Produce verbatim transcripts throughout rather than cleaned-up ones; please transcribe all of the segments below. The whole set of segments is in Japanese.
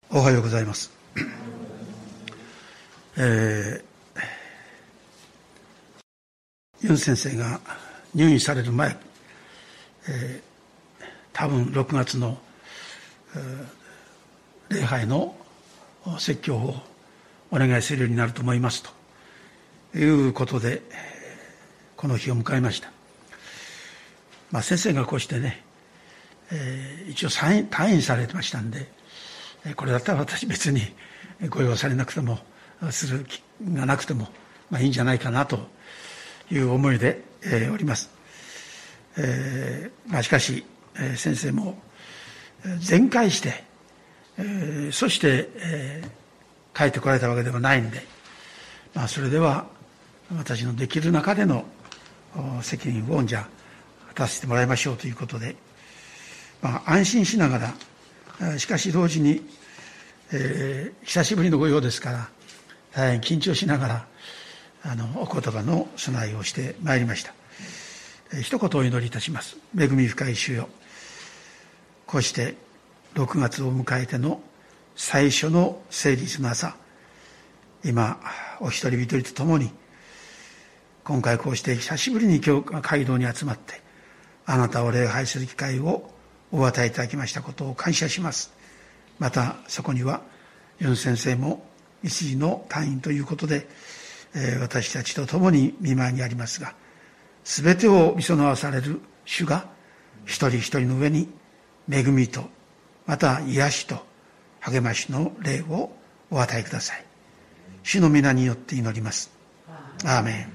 おはようございます。えー、ユン先生が入院される前、えー、多分ろくがつの、えー、礼拝の説教をお願いするようになると思いますということでこの日を迎えました。まあ、先生がこうしてね、えー、一応退院されてましたんで、これだったら私別にご用されなくてもする気がなくてもまあいいんじゃないかなという思いで、えー、おります。えーまあ、しかし、えー、先生も全快して、えー、そして、えー、帰ってこられたわけではないんで、まあ、それでは私のできる中での責任をじゃあ果たしてもらいましょうということで、まあ、安心しながらしかし同時に、えー、久しぶりのご用ですから大変緊張しながらあのお言葉の備えをしてまいりました。えー、一言お祈りいたします。恵み深い主よ、こうしてろくがつを迎えての最初の聖日の朝、今お一人一人と共に今回こうして久しぶりに今日街道に集まってあなたを礼拝する機会をお与えいただきましたことを感謝します。またそこにはユン先生も一時の退院ということで、えー、私たちと共に見舞いにありますが、すべてを見備わされる主が一人一人の上に恵みとまた癒しと励ましの霊をお与えください。主の皆によって祈ります。アーメン。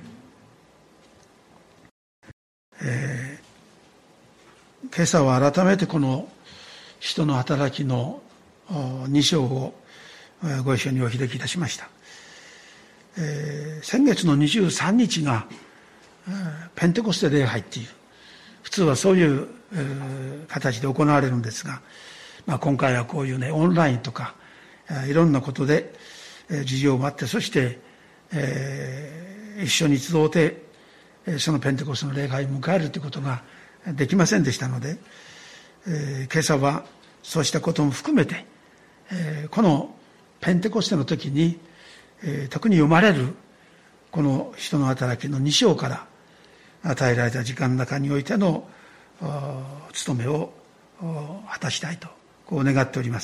えー今朝は改めてこの使徒の働きのに章をご一緒にお開きいたしました。えー、先月のにじゅうさんにちがペンテコステ礼拝っていう、普通はそういう形で行われるんですが、まあ、今回はこういうねオンラインとかいろんなことで事情もあって、そして、えー、一緒に集うてそのペンテコステの礼拝を迎えるということができませんでしたので、えー、今朝はそうしたことも含めて、えー、このペンテコステの時に、えー、特に読まれるこの使徒の働きのに章から与えられた時間の中においての務めを果たしたいとこう願っております。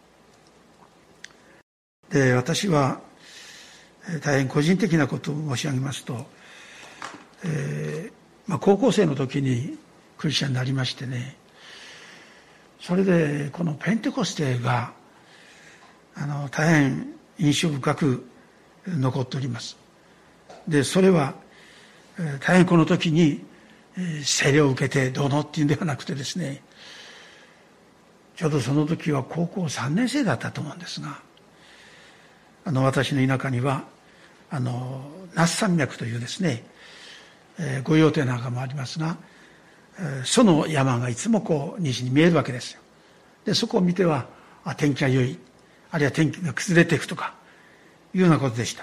で、私は大変個人的なことを申し上げますと、えーまあ、高校生の時にクリスチャンになりましてね、それでこのペンテコステがあの大変印象深く残っております。で、それは大変この時に洗礼を受けてどうのっていうんではなくてですね、ちょうどその時は高校さんねん生だったと思うんですが、あの私の田舎にはあの那須山脈というですね、御用邸なんかもありますが、その山がいつもこう西に見えるわけですよ。で、そこを見ては、あ、天気が良い、あるいは天気が崩れていくとかいうようなことでした。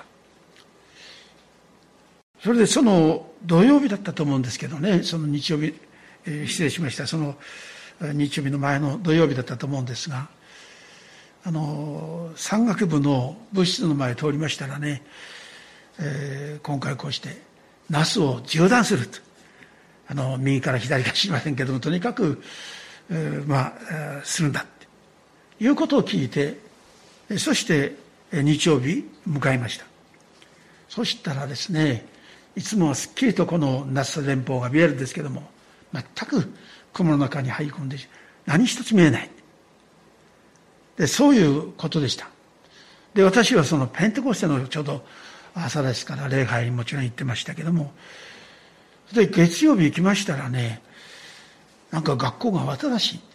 それでその土曜日だったと思うんですけどね、その日曜日、えー、失礼しました、その日曜日の前の土曜日だったと思うんですが、あの山岳部の部室の前を通りましたらね、えー、今回こうして那須を縦断すると、あの右から左か知りませんけども、とにかく、えー、まあするんだっていうことを聞いて、そして日曜日迎えました。そしたらですね、いつもはすっきりとこの那須連峰が見えるんですけども、全く雲の中に入り込んで何一つ見えない。で、そういうことでした。で、私はそのペンテコステのちょうど朝ですから礼拝にもちろん行ってましたけども、で月曜日行きましたらね、なんか学校が慌ただしい、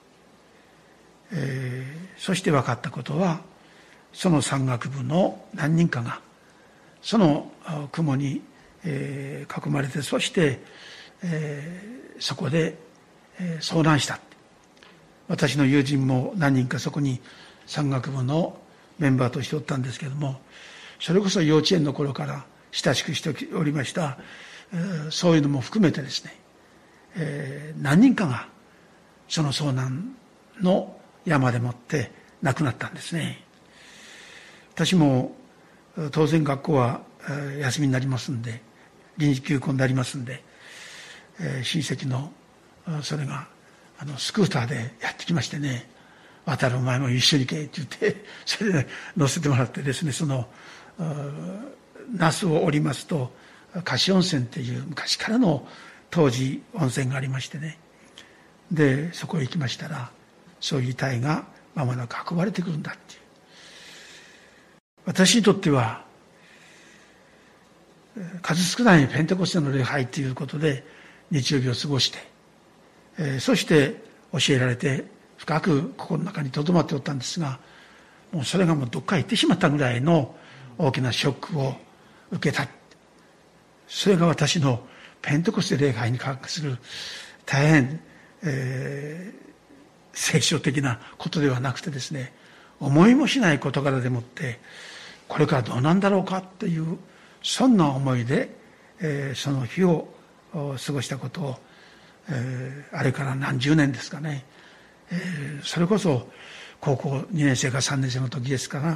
えー、そして分かったことは、その山岳部の何人かがその雲に、えー、囲まれて、そして、えー、そこで、えー、遭難した。私の友人も何人かそこに山岳部のメンバーとしておったんですけども、それこそ幼稚園の頃から親しくしておりました、えー、そういうのも含めてですね、えー、何人かがその遭難の山でもって亡くなったんですね。私も当然学校は休みになりますんで、臨時休校になりますんで、親戚のそれがあのスクーターでやってきましてね、渡るお前も一緒に行けって言って、それで乗せてもらってですね、その那須を降りますと樫温泉っていう昔からの当時温泉がありましてね、でそこへ行きましたら、そういう遺体が間もなく運ばれてくるんだっていう。私にとっては数少ないペンテコステの礼拝ということで日曜日を過ごして、えー、そして教えられて深く心の中に留まっておったんですが、もうそれがもうどっか行ってしまったぐらいの大きなショックを受けた。それが私のペンテコステ礼拝に関する大変、えー、聖書的なことではなくてですね、思いもしない事柄でもってこれからどうなんだろうかっていう、そんな思いで、えー、その日を過ごしたことを、えー、あれから何十年ですかね、えー、それこそ高校にねん生かさんねん生の時ですから、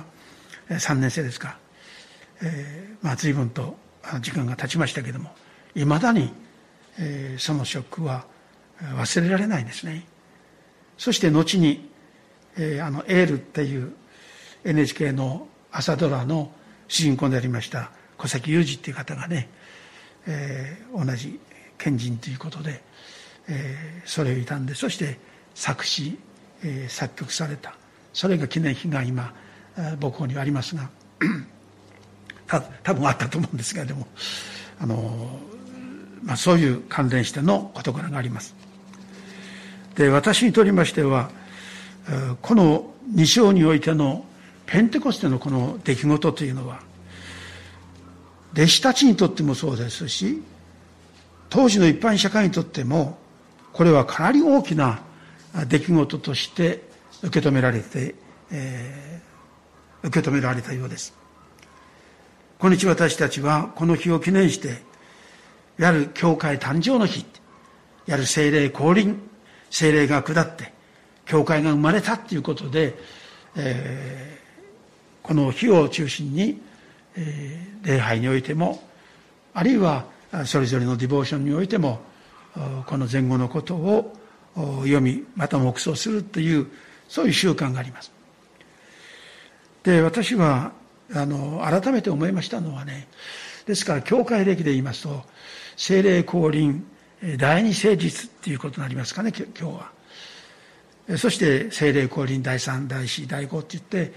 さんねん生ですか、えー、まあ随分と時間が経ちましたけども、いまだに、えー、そのショックは忘れられないですね。そして後に、えー、あのエールっていう エヌエイチケー の朝ドラの主人公でありました小崎雄二っていう方がね、えー、同じ賢人ということで、えー、それを傷んで、そして作詞、えー、作曲された、それが記念碑が今母校にはありますがた多分あったと思うんですが、でもあの、まあ、そういう関連しての事柄があります。で、私にとりましてはこのに章においてのペンテコステのこの出来事というのは、弟子たちにとってもそうですし、当時の一般社会にとってもこれはかなり大きな出来事として受け止められて、えー、受け止められたようです。今日私たちはこの日を記念して、いわゆる教会誕生の日、いわゆる聖霊降臨、聖霊が下って教会が生まれたということで、えー、この日を中心に、えー、礼拝においても、あるいはそれぞれのディボーションにおいても、この前後のことを読み、また黙想するという、そういう習慣があります。で、私はあの改めて思いましたのはね、ですから教会歴で言いますと、聖霊降臨第二聖日っていうことになりますかね、今日は。そして聖霊降臨第三、第四、第五って言って、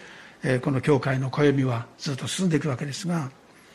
この教会の暦はずっと進んでいくわけですが、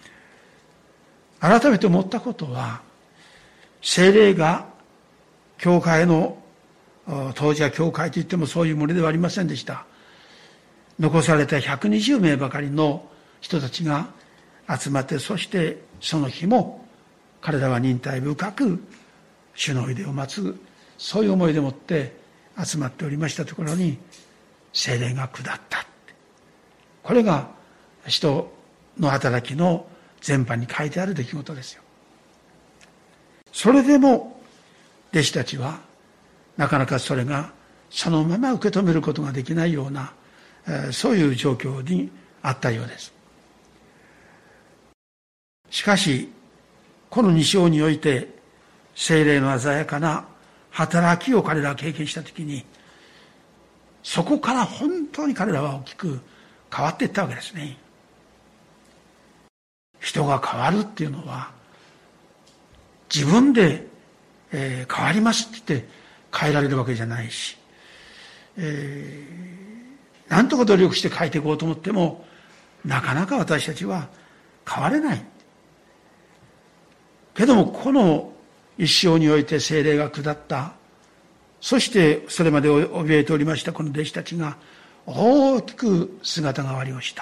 改めて思ったことは、聖霊が教会の、当時は教会といってもそういうものではありませんでした。残されたひゃくにじゅうめいばかりの人たちが集まって、そしてその日も彼らは忍耐深く主の出を待つ、そういう思いでもって集まっておりましたところに聖霊が下った。これが使徒の働きの全般に書いてある出来事ですよ。それでも弟子たちはなかなかそれがそのまま受け止めることができないような、そういう状況にあったようです。しかしこのに章において聖霊の鮮やかな働きを彼らが経験したときに、そこから本当に彼らは大きく変わっていったわけですね。人が変わるっていうのは自分で、えー、変わりますって言って変えられるわけじゃないし、えー、何とか努力して変えていこうと思ってもなかなか私たちは変われない。けどもこの一章において聖霊が下った、そしてそれまで怯えておりましたこの弟子たちが大きく姿変わりをした。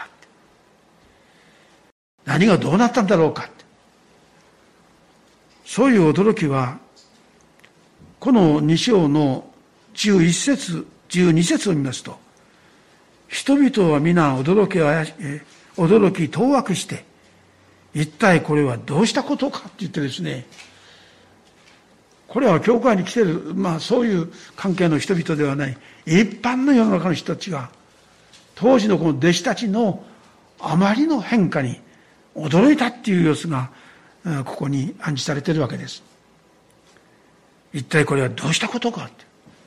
何がどうなったんだろうか、そういう驚きはこのに章のじゅういち節じゅうに節を見ますと、人々は皆驚き驚き当惑して、一体これはどうしたことかって言ってですね、これは教会に来ている、まあそういう関係の人々ではない一般の世の中の人たちが当時のこの弟子たちのあまりの変化に驚いたっていう様子がここに暗示されているわけです。一体これはどうしたことかって、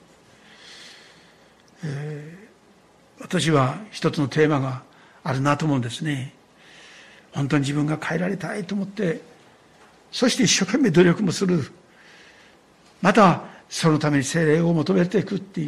えー、私は一つのテーマがあるなと思うんですね。本当に自分が変えられたいと思って、そして一生懸命努力もする、またそのために聖霊を求めていくっていう。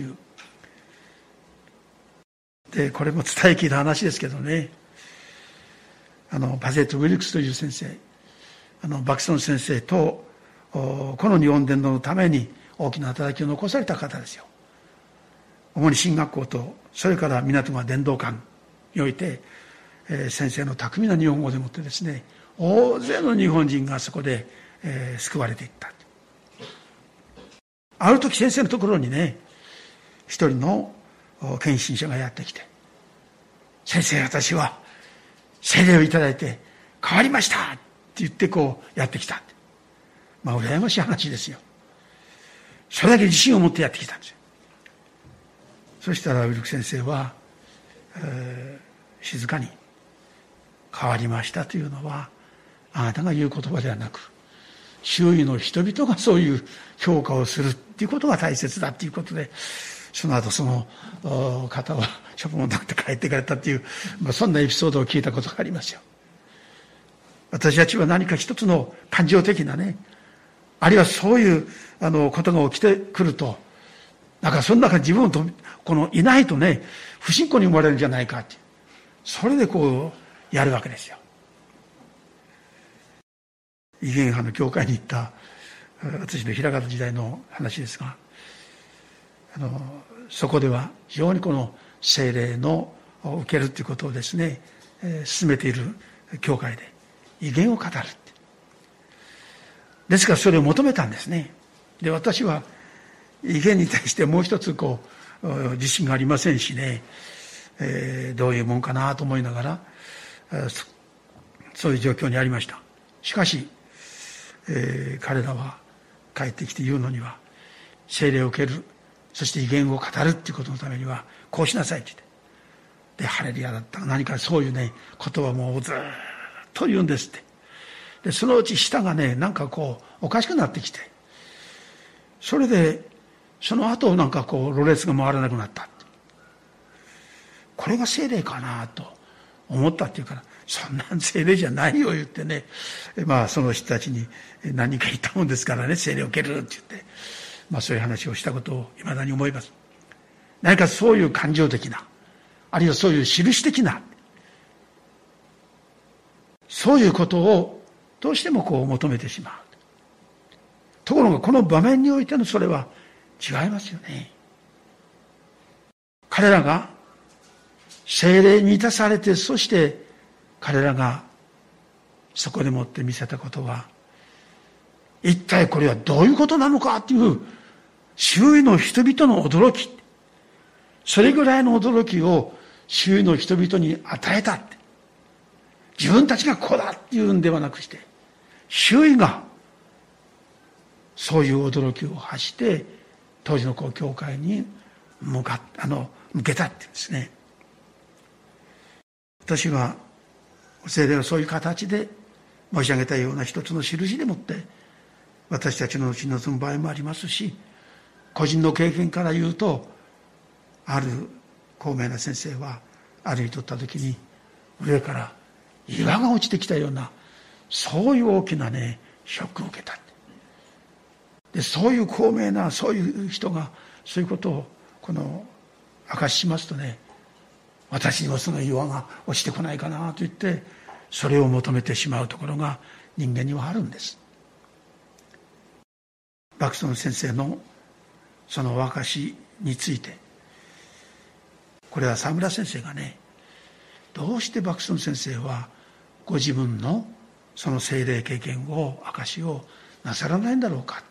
でこれも伝え聞いた話ですけどね、あのバゼット・ウィルクスという先生、あのバクソン先生とこの日本伝道のために大きな働きを残された方ですよ。主に進学校とそれから港川伝道館において、えー、先生の巧みな日本語でもってですね、大勢の日本人がそこで、えー、救われていった。ある時先生のところにね、一人の献身者がやってきて、先生、私は聖霊をいただいて変わりましたって言ってこうやってきた。まあ羨ましい話ですよ。それだけ自信を持ってやってきたんですよ。そしたらウィルク先生は、えー、静かに、変わりましたというのはあなたが言う言葉ではなく、周囲の人々がそういう評価をするっていうことが大切だっていうことで、その後その方は職務なくて帰っていかれたっていう、まあ、そんなエピソードを聞いたことがありますよ。私たちは何か一つの感情的なね、あるいはそういうあのことが起きてくると、なんかその中に自分とこのいないとね、不信仰に思われるんじゃないかって、それでこうやるわけですよ。異言派の教会に行った私の平方時代の話ですが、あのそこでは非常にこの聖霊の受けるということをですね、えー、進めている教会で異言を語るって、ですからそれを求めたんですね。で私は異言に対してもう一つこう自信がありませんしね、えー、どういうもんかなと思いながら、えー、そ, そういう状況にありました。しかし、えー、彼らは帰ってきて言うのには、聖霊を受ける、そして異言を語るっていうことのためにはこうしなさいって言って、でハレルヤだった何かそういうね言葉もずっと言うんですって。でそのうち舌がねなんかこうおかしくなってきて、それでその後なんかこうろれつが回らなくなった。これが聖霊かなと思ったっていうから、そんなん聖霊じゃないよ言ってね、まあその人たちに何人か言ったもんですからね、聖霊を受けるって言って、まあそういう話をしたことを未だに思います。何かそういう感情的な、あるいはそういう印的な、そういうことをどうしてもこう求めてしまう。ところがこの場面においてのそれは違いますよね。彼らが聖霊に満たされて、そして彼らがそこでもって見せたことは、一体これはどういうことなのかっていう周囲の人々の驚き、それぐらいの驚きを周囲の人々に与えたって、自分たちがこうだっていうんではなくして、周囲がそういう驚きを発して当時のこう教会に向かっあの向けたっていうんですね。私は聖霊はそういう形で申し上げたような一つの印でもって私たちのうちに臨む場合もありますし、個人の経験から言うと、ある高名な先生は歩いとった時に上から岩が落ちてきたような、そういう大きなねショックを受けた。でそういう高名なそういう人がそういうことをこの証ししますとね、私にもその岩が落ちてこないかなと言ってそれを求めてしまうところが人間にはあるんです。バクソン先生のそのお証しについて、これは沢村先生がね、どうしてバクソン先生はご自分のその聖霊経験を証しをなさらないんだろうか。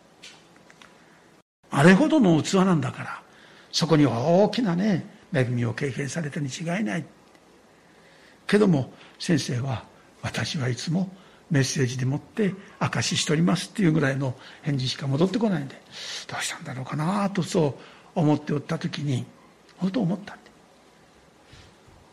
あれほどの器なんだから、そこに大きなね恵みを経験されたに違いないけども、先生は私はいつもメッセージでもって証ししておりますっていうぐらいの返事しか戻ってこないんで、どうしたんだろうかなとそう思っておった時に、本当思ったんで、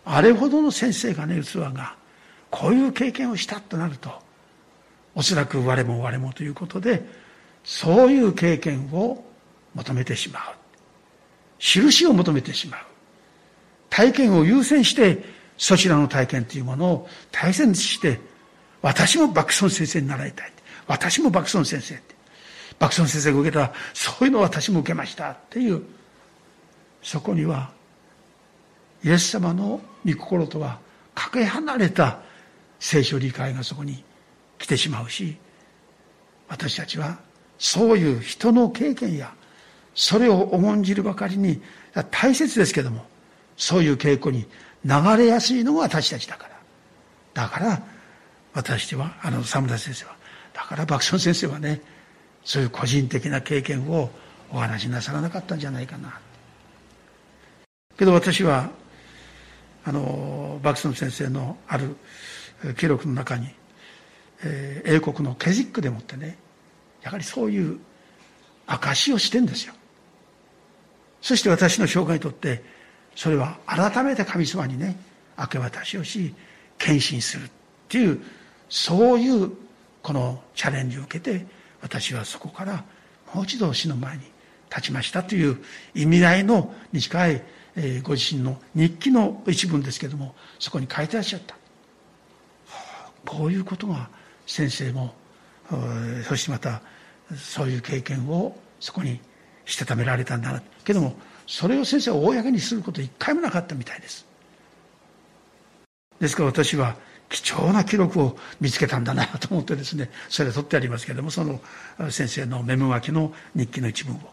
あれほどの先生がね、器が、こういう経験をしたとなると、おそらく我も我もということで、そういう経験を求めてしまう。印を求めてしまう。体験を優先して、そちらの体験というものを大切にして、私もバクソン先生に習いたい。私もバクソン先生って。バクソン先生が受けた、そういうのを私も受けましたっていう、そこには、イエス様の御心とはかけ離れた聖書理解がそこに来てしまうし、私たちはそういう人の経験や、それを重んじるばかりに大切ですけども、そういう傾向に流れやすいのが私たちだから。だから、私は、あの、サムダ先生は、だからバクソン先生はね、そういう個人的な経験をお話しなさらなかったんじゃないかな。けど私は、あの、バクソン先生のある記録の中に、えー、英国のケジックでもってね、やはりそういう証をしてんですよ。そして私の生涯にとって、それは改めて神様にね、明け渡しをし、献身するっていう、そういうこのチャレンジを受けて、私はそこからもう一度死の前に立ちましたという意味合いのに近い、えー、ご自身の日記の一文ですけれども、そこに書いてらっしゃった。こういうことが先生も、そしてまたそういう経験をそこにしたためられたんだな。けども、それを先生は公にすること一回もなかったみたいです。ですから私は貴重な記録を見つけたんだなと思ってですね、それは取ってありますけれども、その先生のメモ書きの日記の一文を。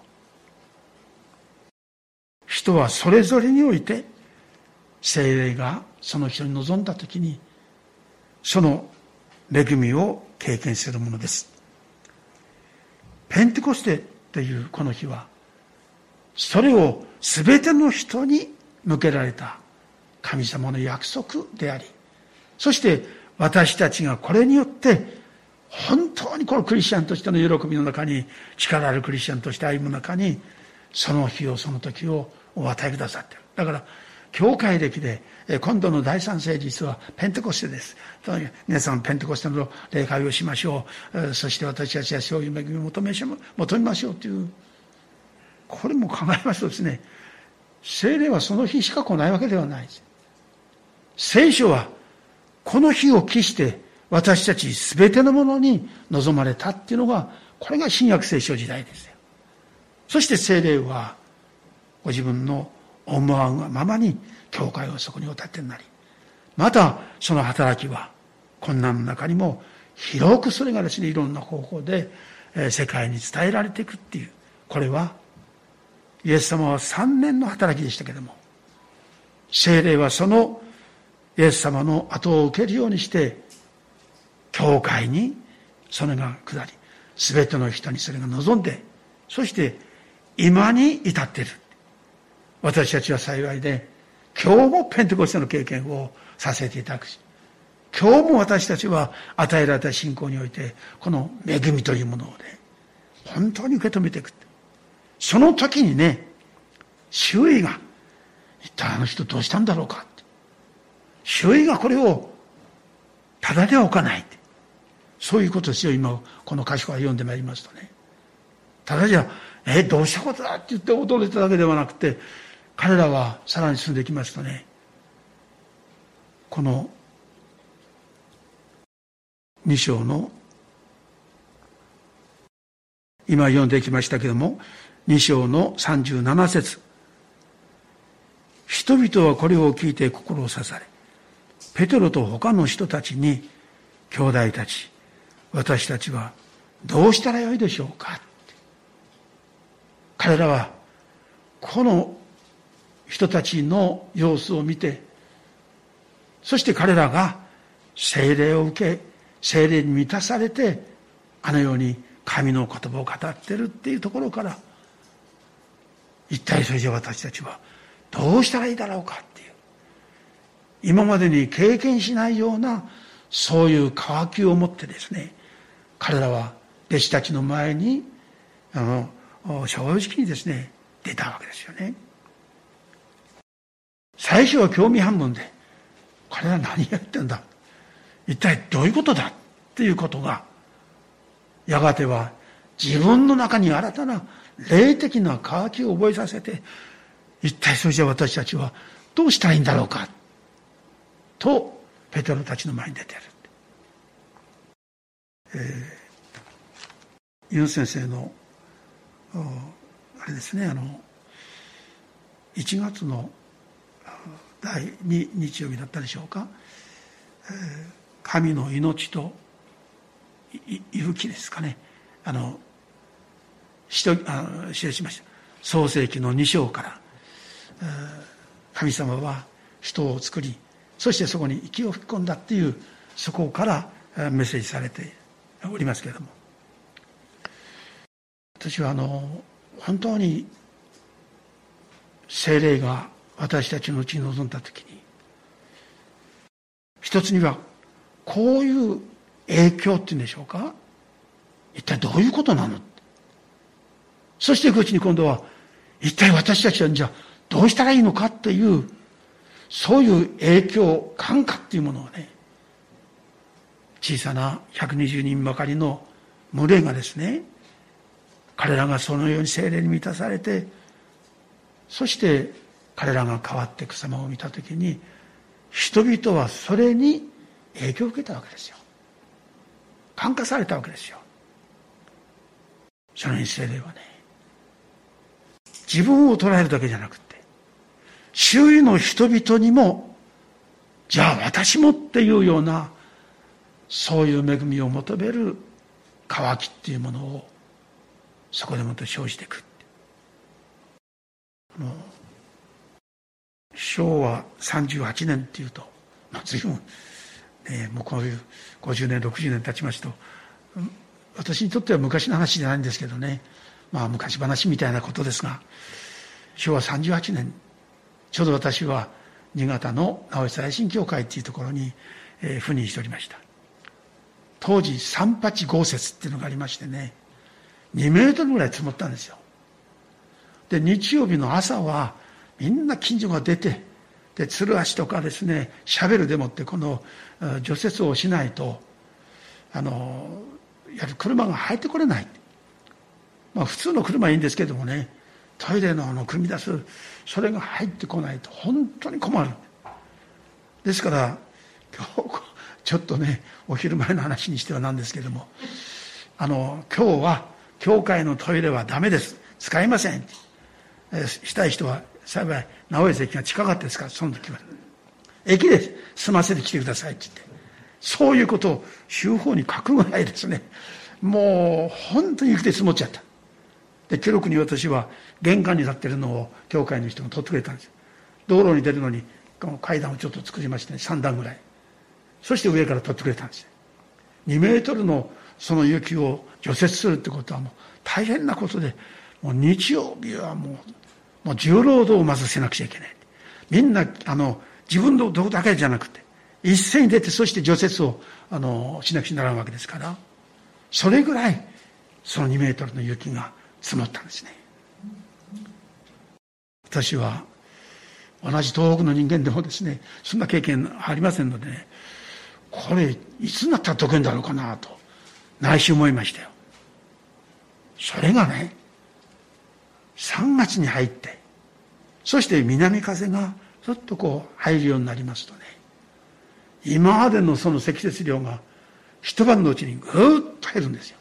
人はそれぞれにおいて、聖霊がその人に臨んだときに、その恵みを経験するものです。ペンテコステというこの日は、それをすべての人に向けられた神様の約束であり、そして私たちがこれによって本当にこのクリスチャンとしての喜びの中に、力あるクリスチャンとして歩む中に、その日をその時をお与えくださっている。だから教会歴で今度の第三聖日はペンテコステです。皆さんペンテコステの礼拝をしましょう。そして私たちはそういう恵みを求め求めましょうという、これも考えますとですね、聖霊はその日しか来ないわけではないです。聖書はこの日を期して私たち全てのものに望まれたっていうのが、これが新約聖書時代ですよ。そして聖霊はご自分の思わぬままに教会をそこにお立てになり、またその働きは困難の中にも広くそれがですね、いろんな方法で世界に伝えられていくっていう、これはイエス様はさんねんの働きでしたけれども、聖霊はそのイエス様の後を受けるようにして教会にそれが下り、すべての人にそれが望んで、そして今に至っている。私たちは幸いで、今日もペンテコステの経験をさせていただくし、今日も私たちは与えられた信仰において、この恵みというものをね、本当に受け止めていく。その時にね、周囲が、一体あの人どうしたんだろうかって。周囲がこれをただでは置かないって。そういうことですよ、今、この箇所から読んでまいりますとね。ただじゃ、え、どうしたことだって言って驚いただけではなくて、彼らはさらに進んでいきますとね、このに章の、今読んできましたけども、に章のさんじゅうなな節。人々はこれを聞いて心を刺され、ペテロと他の人たちに、兄弟たち、私たちはどうしたらよいでしょうか。彼らはこの人たちの様子を見て、そして彼らが聖霊を受け、聖霊に満たされて、あのように神の言葉を語っているっていうところから、一体それじゃ私たちはどうしたらいいだろうかっていう、今までに経験しないようなそういう渇きを持ってですね、彼らは弟子たちの前にあの正直にですね出たわけですよね。最初は興味半分で、 彼ら何やってんだ、一体どういうことだっていうことが、やがては自分の中に新たな霊的な渇きを覚えさせて、一体それじゃ私たちはどうしたらいいんだろうかとペテロたちの前に出てやる。えー、ユン先生のあれですね、あのいちがつのだいに日曜日だったでしょうか、えー、神の命と息吹ですかね、あの使徒あ記しました。創世記のに章から、えー、神様は人を作り、そしてそこに息を吹き込んだっていう、そこからメッセージされておりますけれども、私はあの本当に聖霊が私たちのうちに臨んだときに、一つにはこういう影響っていうんでしょうか、一体どういうことなの、そしていくうちに今度は一体私たちはじゃあどうしたらいいのかっていう、そういう影響感化っていうものをね、小さなひゃくにじゅうにんばかりの群れがですね、彼らがそのように聖霊に満たされて、そして彼らが変わっていく様を見たときに、人々はそれに影響を受けたわけですよ。感化されたわけですよ。そのように聖霊はね、自分を捉えるだけじゃなくて、周囲の人々にも、じゃあ私もっていうような、そういう恵みを求める渇きっていうものをそこでもって生じていく。あの昭和さんじゅうはちねんっていうと、まあ、随分、ね、もうこういうごじゅうねんろくじゅうねん経ちますと、私にとっては昔の話じゃないんですけどね、まあ昔話みたいなことですが、昭和さんじゅうはちねん、ちょうど私は新潟の直江大神教会っていうところに、えー、赴任しておりました。当時三八豪雪っていうのがありましてね、にメートルぐらい積もったんですよ。で、日曜日の朝はみんな近所が出て、で、つる足とかですね、シャベルでもってこの除雪をしないと、あの、やはり車が入ってこれない。まあ普通の車はいいんですけどもね、トイレのあの組み出す、それが入ってこないと本当に困る。ですから、今日、ちょっとね、お昼前の話にしてはなんですけども、あの、今日は、教会のトイレはダメです。使いません。えしたい人は、幸い、直江駅が近かったですから、その時は。駅で済ませてきてくださいって言って。そういうことを、州法に書くぐらいですね。もう、本当に雪で積もっちゃった。で、記録に私は、玄関に立ってるのを、教会の人が取ってくれたんです。道路に出るのに、この階段をちょっと作りましてね、さん段ぐらい。そして上から取ってくれたんです。にメートルのその雪を除雪するってことはもう大変なことで、もう日曜日はもう、もう重労働をまずせなくちゃいけない。みんな、あの、自分のどこだけじゃなくて、一斉に出て、そして除雪を、あの、しなくちゃならんわけですから、それぐらい、そのにメートルの雪が積もったんですね。私は、同じ東北の人間でもですね、そんな経験ありませんのでね、これ、いつになったら解けるんだろうかなと、内心思いましたよ。それがね、さんがつに入って、そして南風がちょっとこう入るようになりますとね、今までのその積雪量が一晩のうちにぐーっと減るんですよ。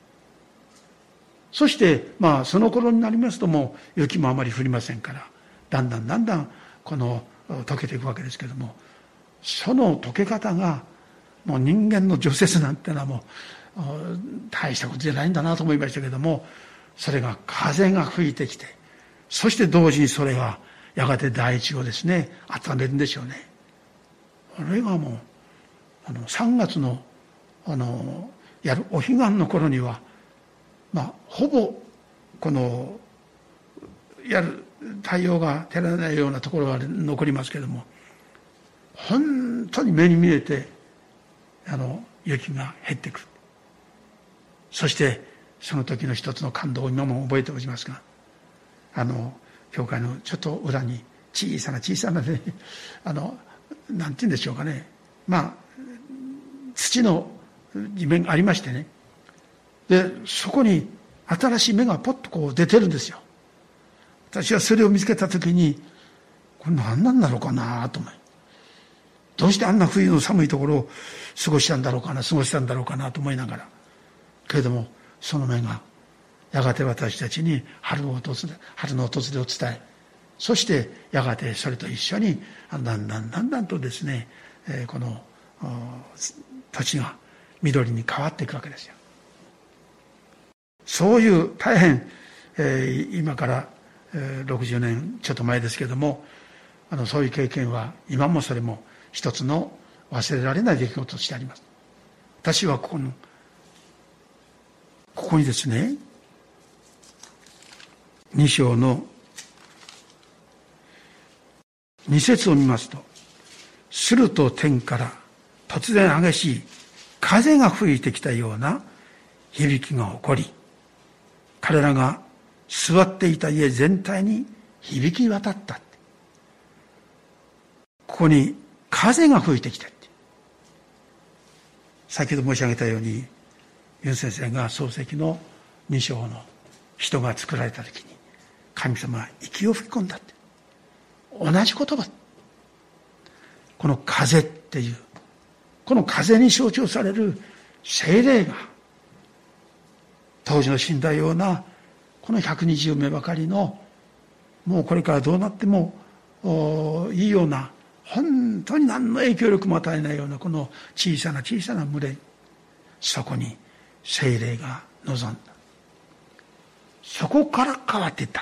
そして、まあ、その頃になりますともう雪もあまり降りませんから、だんだんだんだんこの溶けていくわけですけども、その溶け方がもう人間の除雪なんてのはもう大したことじゃないんだなと思いましたけども、それが風が吹いてきて、そして同時にそれがやがて大地をですね温めるんでしょうね。あれがもうあのさんがつのあのやるお彼岸の頃には、まあほぼこのやる太陽が照らないようなところが残りますけれども、本当に目に見えてあの雪が減ってくる。そしてその時の一つの感動を今も覚えておりますが、あの教会のちょっと裏に小さな小さなね、あのなんて言うんでしょうかね、まあ土の地面がありましてね、でそこに新しい芽がポッとこう出てるんですよ。私はそれを見つけたときに、これ何なんだろうかなと思い、どうしてあんな冬の寒いところを過ごしたんだろうかな過ごしたんだろうかなと思いながら、けれどもその芽がやがて私たちに春の訪れ春の訪れを伝え、そしてやがてそれと一緒にだんだんだんだんとですね、この土地が緑に変わっていくわけですよ。そういう大変、えー、今から、えー、ろくじゅうねんちょっと前ですけれども、あのそういう経験は今もそれも一つの忘れられない出来事としてあります。私はここのここにですね、に章のに節を見ますと、すると天から突然激しい風が吹いてきたような響きが起こり、彼らが座っていた家全体に響き渡った。ここに風が吹いてきたって。先ほど申し上げたように、ユン先生が創世記のに章の人が作られた時に神様は息を吹き込んだって。同じ言葉。この風っていう、この風に象徴される聖霊が、当時の死んだようなこのひゃくにじゅうめいばかりの、もうこれからどうなってもいいような、本当に何の影響力も与えないようなこの小さな小さな群れ、そこに聖霊が臨んだ。そこから変わっていった。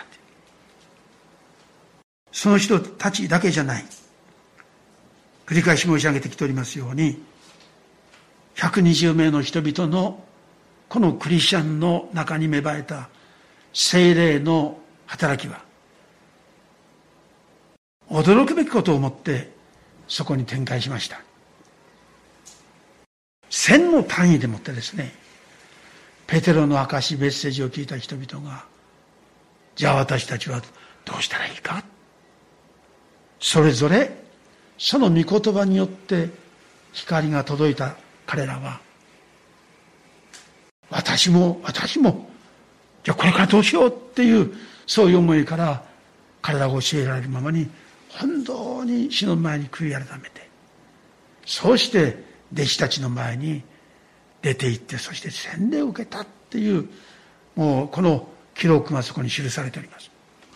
その人たちだけじゃない。繰り返し申し上げてきておりますように、ひゃくにじゅうめいの人々のこのクリスチャンの中に芽生えた聖霊の働きは、驚くべきことをもってそこに展開しました。千の単位でもってですね、ペテロの証メッセージを聞いた人々が、じゃあ私たちはどうしたらいいか、それぞれその御言葉によって光が届いた彼らは、私も私もじゃあこれからどうしようっていう、そういう思いから彼らが教えられるままに本当に主の前に悔い改めて、そうして弟子たちの前に出て行って、そして洗礼を受けたっていう、もうこの記録がそこに記されております。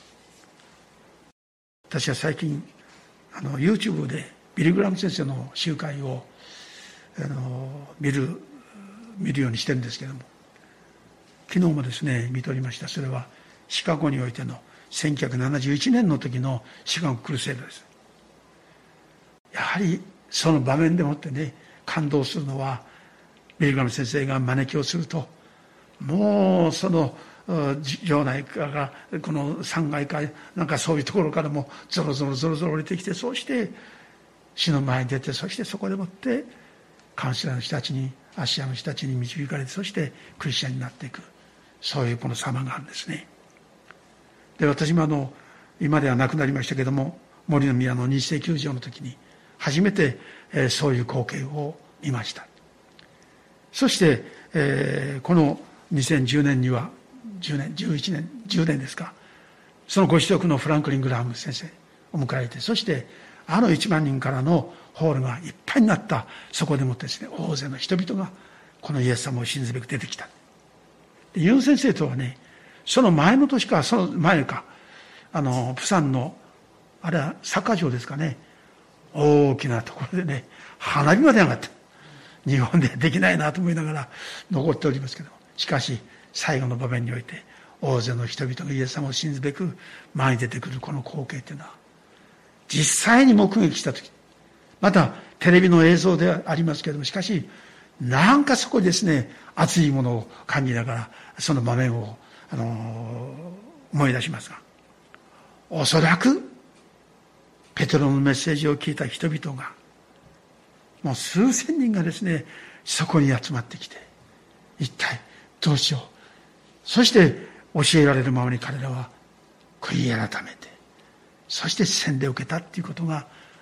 私は最近あの YouTube でビリー・グラム先生の集会をあの見る見るようにしてるんですけれども、昨日もですね見ておりました。それはシカゴにおいてのせんきゅうひゃくななじゅういちねんの時のシカゴクルセイドです。やはりその場面でもってね、感動するのは、ビリー・グラム先生が招きをすると、もうその場内からこのさんがいかなんかそういうところからもゾロゾロゾロゾロ降りてきて、そして死の前に出て、そしてそこでもってカウンセラーの人たちに、アッシャーの人たちに導かれて、そしてクリスチャンになっていく、そういうこの様があるんですね。で、私もあの今では亡くなりましたけども、森の宮の日世球場の時に初めて、えー、そういう光景を見ました。そして、えー、このにせんじゅうねんにはじゅうねんじゅういちねんじゅうねんですか、そのご子息のフランクリン・グラハム先生を迎えて、そしてあのいちまんにんからのホールがいっぱいになった、そこでもですね、大勢の人々がこのイエス様を信ずべく出てきた。でユン先生とはね、その前の年かその前か、あのプサンのあれはサッカー場ですかね、大きなところでね、花火まで上がった。日本でできないなと思いながら残っておりますけど、しかし最後の場面において大勢の人々がイエス様を信ずべく前に出てくるこの光景というのは、実際に目撃したとき、またテレビの映像ではありますけれども、しかしなんかそこにですね、熱いものを感じながらその場面を、あのー、思い出しますが、おそらくペテロのメッセージを聞いた人々が、もう数千人がですね、そこに集まってきて、一体どうしよう。そして教えられるままに彼らは悔い改めて、そして洗礼を受けたっていうことが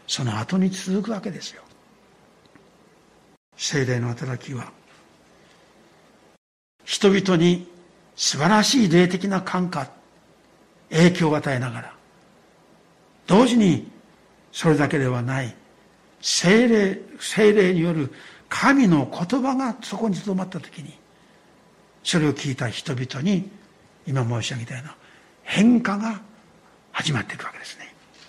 その後に続くわけですよ。聖霊の働きは人々に素晴らしい霊的な感化、影響を与えながら、同時にそれだけではない聖霊、聖霊による神の言葉がそこに留まったときに、それを聞いた人々に今申し上げたような変化が始まっていくわけですね。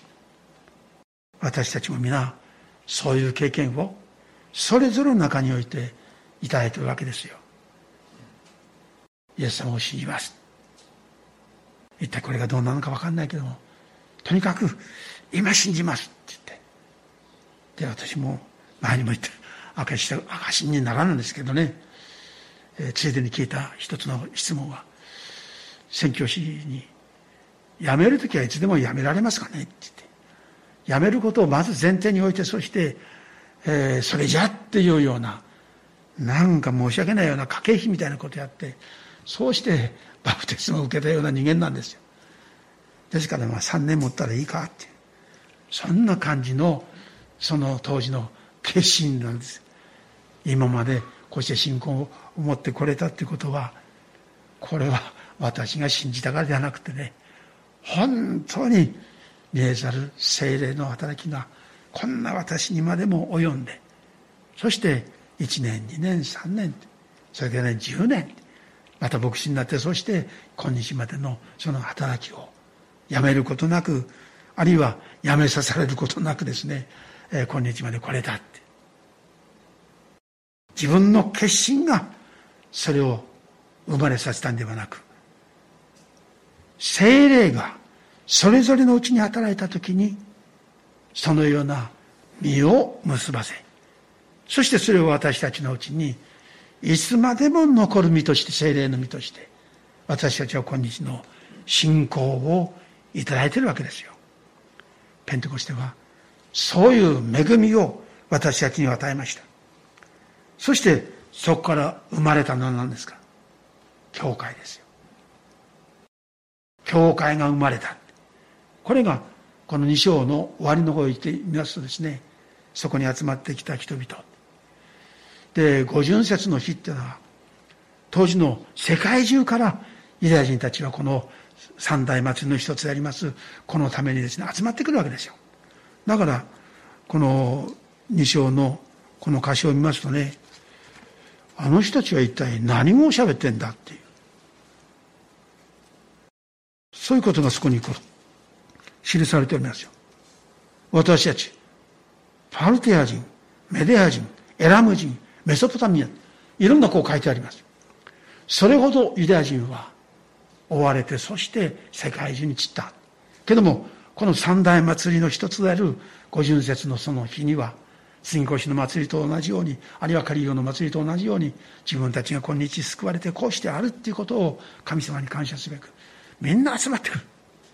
私たちも皆そういう経験をそれぞれの中においていただいているわけですよ。イエス様を信じます。一体これがどうなのか分かんないけども、とにかく今信じますって言って、で私も前にも言って証し証にならぬんですけどね、えー、ついでに聞いた一つの質問は、宣教師に辞めるときはいつでも辞められますかねって言って、辞めることをまず前提に置いて、そして、えー、それじゃっていうような、なんか申し訳ないような駆け引きみたいなことをやって、そうしてバプテスマを受けたような人間なんですよ。ですからまあさんねん持ったらいいかっていう、そんな感じのその当時の決心なんです。今までこうして信仰を持ってこれたっていうことは、これは私が信じたからではなくてね、本当に見えざる聖霊の働きがこんな私にまでも及んで、そしていちねんにねんさんねん、それからねじゅうねん、また牧師になって、そして今日までのその働きをやめることなく、あるいはやめさされることなくですね、えー、今日まで来れたって、自分の決心がそれを生まれさせたんではなく、聖霊がそれぞれのうちに働いたときに、そのような実を結ばせ、そしてそれを私たちのうちにいつまでも残る実として、聖霊の実として私たちは今日の信仰をいただいているわけですよ。ペンテコステはそういう恵みを私たちに与えました。そしてそこから生まれたのは何ですか？教会ですよ。教会が生まれた。これがこのに章の終わりの方を言ってみますとですね、そこに集まってきた人々で、五巡節の日っていうのは当時の世界中からユダヤ人たちはこの三大祭りの一つでありますこのためにですね集まってくるわけですよ。だからこのに章のこの歌詞を見ますとね、あの人たちは一体何語を喋ってんだっていう、そういうことがそこに記されておりますよ。私たちパルテア人、メデア人、エラム人、メソポタミア、いろんなこう書いてあります。それほどユダヤ人は追われて、そして世界中に散った。けどもこの三大祭りの一つである五巡節のその日には、杉越の祭りと同じように、あるいはカリオの祭りと同じように、自分たちが今日救われてこうしてあるっていうことを神様に感謝すべくみんな集まってくる。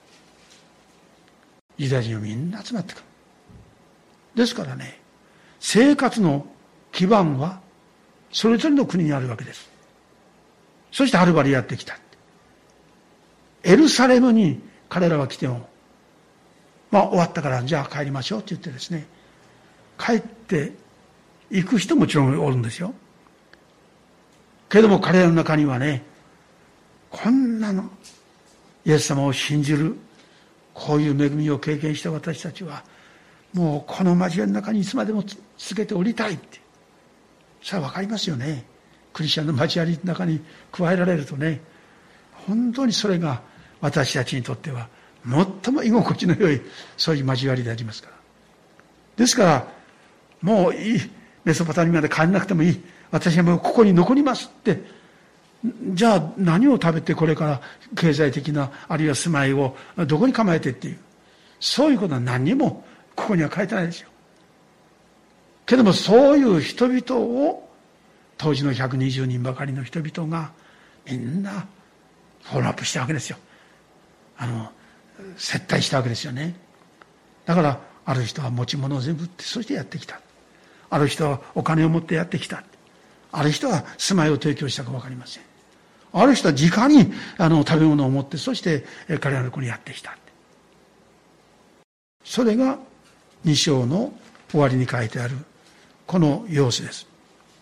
ユダヤ人はみんな集まってくる。ですからね、生活の基盤はそれぞれの国にあるわけです。そしてはるばるやってきた。エルサレムに彼らは来ても、まあ終わったからじゃあ帰りましょうって言ってですね、帰って行く人もちろんおるんですよ。けども彼らの中にはね、こんなのイエス様を信じる、こういう恵みを経験した私たちはもうこの交わりの中にいつまでも続けておりたいって、それは分かりますよね。クリスチャンの交わりの中に加えられるとね、本当にそれが私たちにとっては最も居心地の良いそういう交わりでありますから。ですからもういい、メソポタミアまで帰らなくてもいい、私はもうここに残りますって、じゃあ何を食べてこれから経済的なあるいは住まいをどこに構えてっていう、そういうことは何にもここには書いてないですよ。けどもそういう人々を当時のひゃくにじゅうにんばかりの人々がみんなフォローアップしたわけですよ。あの接待したわけですよね。だからある人は持ち物を全部売ってそしてやってきた、ある人はお金を持ってやってきた、ある人は住まいを提供したか分かりません、ある人は直にあの食べ物を持ってそして彼らの子にやってきた。それがに章の終わりに書いてあるこの様子です。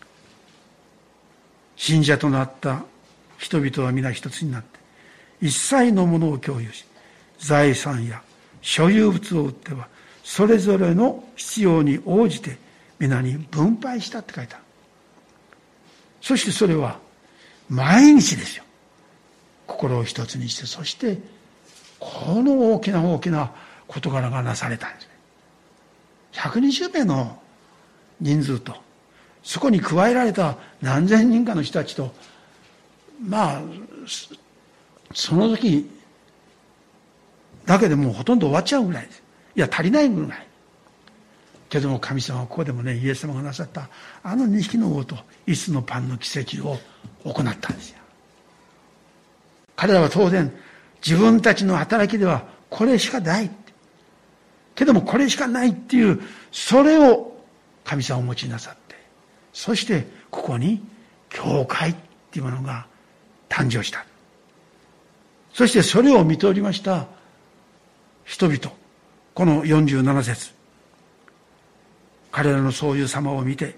信者となった人々は皆一つになって、一切のものを共有し、財産や所有物を売っては、それぞれの必要に応じて皆に分配したって書いてある。そしてそれは毎日ですよ。心を一つにして、そしてこの大きな大きな事柄がなされたんですね。ひゃくにじゅうめいの人数と、そこに加えられた何千人かの人たちと、まあその時だけでもうほとんど終わっちゃうぐらいです。いや足りないぐらい。けども神様はここでもね、イエス様がなさったあのにひきの魚といつつのパンの奇跡を行ったんですよ。彼らは当然自分たちの働きではこれしかない。けどもこれしかないっていう、それを神様をお持ちになさって、そしてここに教会っていうものが誕生した。そしてそれを見ておりました人々、このよんじゅうななせつ、彼らのそういう様を見て、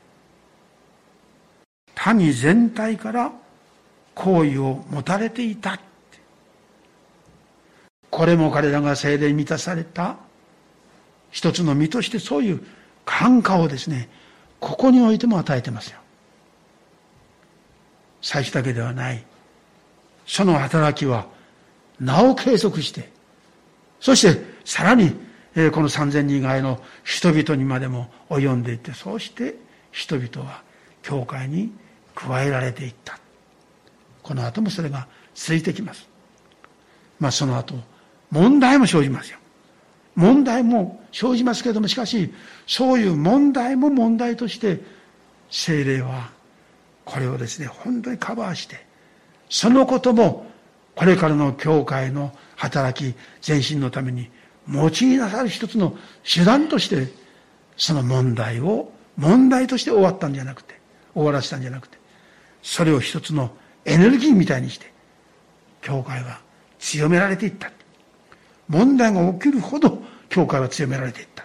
民全体から好意を持たれていた。これも彼らが聖霊に満たされた一つの身として、そういう感化をですね、ここにおいても与えてますよ。祭司だけではない。その働きはなお継続して、そしてさらにこのさんぜんにん以外の人々にまでも及んでいって、そうして人々は教会に加えられていった。この後もそれが続いてきます。まあその後問題も生じますよ。問題も生じますけれども、しかしそういう問題も問題として聖霊はこれをですね、本当にカバーして、そのこともこれからの教会の働き前進のために用いなさる一つの手段として、その問題を問題として終わったんじゃなくて、終わらせたんじゃなくて、それを一つのエネルギーみたいにして教会は強められていった。問題が起きるほど教会は強められていった。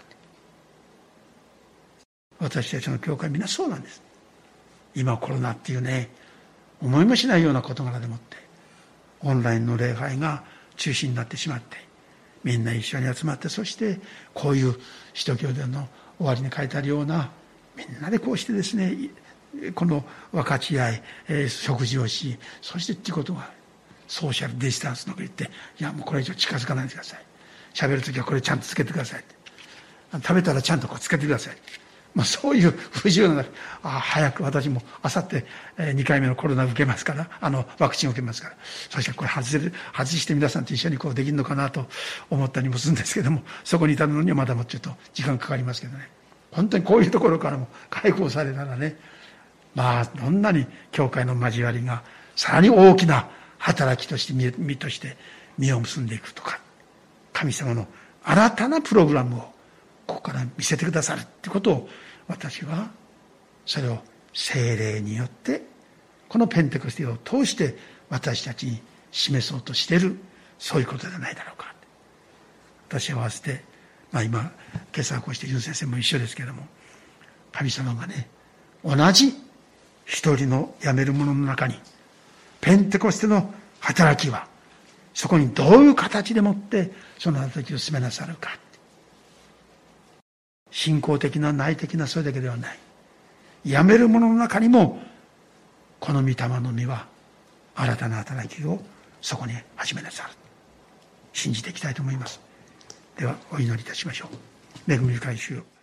私たちの教会みんなそうなんです。今コロナっていうね、思いもしないような事柄でもってオンラインの礼拝が中止になってしまって、みんな一緒に集まって、そしてこういう使徒行伝の終わりに書いてあるような、みんなでこうしてですね、この分かち合い、えー、食事をし、そしてっていうことがソーシャルディスタンスのこと言って、いやもうこれ以上近づかないでください。喋るときはこれちゃんとつけてください。食べたらちゃんとこうつけてください。まあそういう不自由な中、ああ早く私もあさってにかいめのコロナを受けますから、あのワクチンを受けますから、そしてこれ外せる外して皆さんと一緒にこうできるのかなと思ったりもするんですけども、そこに至るのにはまだもうちょっと時間かかりますけどね。本当にこういうところからも解放されたらね、まあどんなに教会の交わりがさらに大きな働きとして身、身として実を結んでいくとか、神様の新たなプログラムをここから見せてくださるってことを、私はそれを聖霊によってこのペンテコステを通して私たちに示そうとしている、そういうことではないだろうか。私は合わせて、まあ今今朝こうしてユン先生も一緒ですけれども、神様がね、同じ一人の辞める者の中にペンテコステの働きは、そこにどういう形でもってその働きを進めなさるか。信仰的な内的なそれだけではない。辞める者の中にもこの御霊の実は新たな働きをそこに始めなさる。信じていきたいと思います。ではお祈りいたしましょう。恵み深い主よ、